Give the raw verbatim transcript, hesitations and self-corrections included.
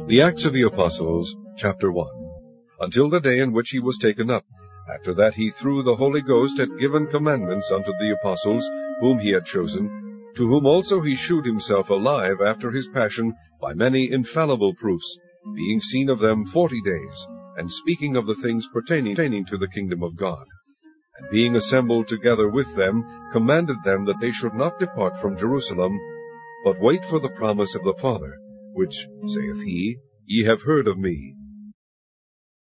The Acts of the Apostles, chapter one. Until the day in which he was taken up. After that he through the Holy Ghost had given commandments unto the apostles, whom he had chosen, to whom also he shewed himself alive after his passion by many infallible proofs, being seen of them forty days, and speaking of the things pertaining to the kingdom of God. And being assembled together with them, commanded them that they should not depart from Jerusalem, but wait for the promise of the Father, which, saith he, ye have heard of me.